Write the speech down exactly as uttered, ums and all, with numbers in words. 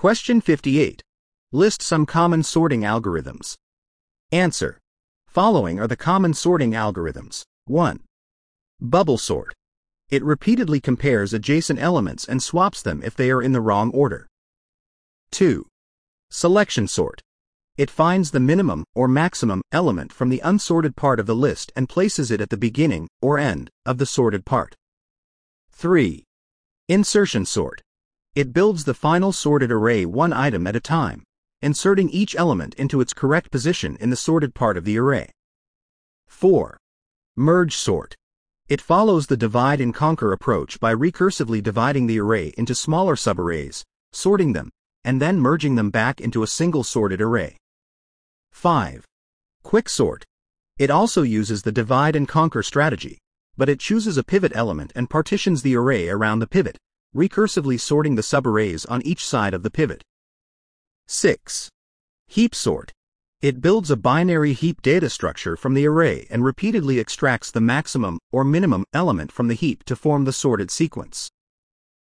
Question fifty-eight. List some common sorting algorithms. Answer. Following are the common sorting algorithms. one. Bubble sort. It repeatedly compares adjacent elements and swaps them if they are in the wrong order. two. Selection sort. It finds the minimum or maximum element from the unsorted part of the list and places it at the beginning or end of the sorted part. three. Insertion sort. It builds the final sorted array one item at a time, inserting each element into its correct position in the sorted part of the array. four. Merge sort. It follows the divide and conquer approach by recursively dividing the array into smaller subarrays, sorting them, and then merging them back into a single sorted array. five. Quicksort. It also uses the divide and conquer strategy, but it chooses a pivot element and partitions the array around the pivot, recursively sorting the subarrays on each side of the pivot. six. Heap sort. It builds a binary heap data structure from the array and repeatedly extracts the maximum or minimum element from the heap to form the sorted sequence.